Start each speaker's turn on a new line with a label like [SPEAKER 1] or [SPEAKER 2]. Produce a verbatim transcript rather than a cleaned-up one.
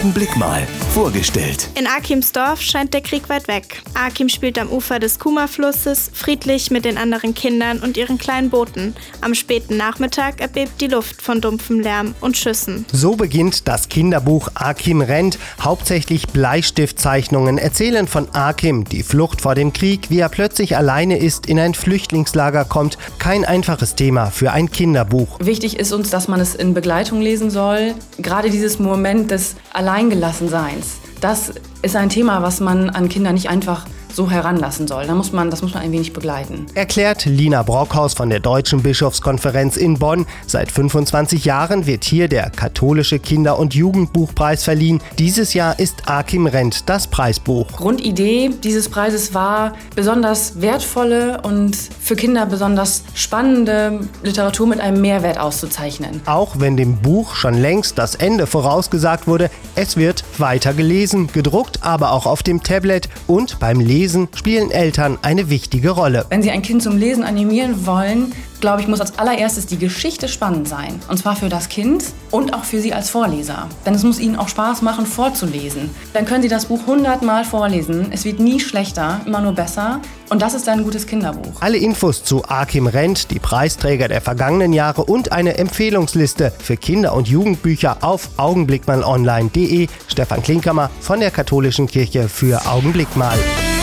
[SPEAKER 1] Augenblick mal vorgestellt.
[SPEAKER 2] In Akims Dorf scheint der Krieg weit weg. Akim spielt am Ufer des Kuma-Flusses, friedlich mit den anderen Kindern und ihren kleinen Booten. Am späten Nachmittag erbebt die Luft von dumpfem Lärm und Schüssen.
[SPEAKER 3] So beginnt das Kinderbuch Akim rennt. Hauptsächlich Bleistiftzeichnungen erzählen von Akim, die Flucht vor dem Krieg, wie er plötzlich alleine ist, in ein Flüchtlingslager kommt. Kein einfaches Thema für ein Kinderbuch.
[SPEAKER 4] Wichtig ist uns, dass man es in Begleitung lesen soll. Gerade dieses Moment des Alleingelassenseins, das ist ein Thema, was man an Kinder nicht einfach so heranlassen soll. Da muss man, das muss man ein wenig begleiten.
[SPEAKER 3] Erklärt Lina Brockhaus von der Deutschen Bischofskonferenz in Bonn. Seit fünfundzwanzig Jahren wird hier der katholische Kinder- und Jugendbuchpreis verliehen. Dieses Jahr ist Akim rennt das Preisbuch.
[SPEAKER 4] Grundidee dieses Preises war, besonders wertvolle und für Kinder besonders spannende Literatur mit einem Mehrwert auszuzeichnen.
[SPEAKER 3] Auch wenn dem Buch schon längst das Ende vorausgesagt wurde, es wird weiter gelesen, gedruckt, aber auch auf dem Tablet, und beim Lesen spielen Eltern eine wichtige Rolle.
[SPEAKER 4] Wenn Sie ein Kind zum Lesen animieren wollen, glaube ich, muss als allererstes die Geschichte spannend sein. Und zwar für das Kind und auch für Sie als Vorleser. Denn es muss Ihnen auch Spaß machen, vorzulesen. Dann können Sie das Buch hundertmal vorlesen. Es wird nie schlechter, immer nur besser. Und das ist dann ein gutes Kinderbuch.
[SPEAKER 3] Alle Infos zu Akim rennt, die Preisträger der vergangenen Jahre und eine Empfehlungsliste für Kinder- und Jugendbücher auf augenblickmalonline punkt de. Stefan Klinkermer von der Katholischen Kirche für Augenblick mal.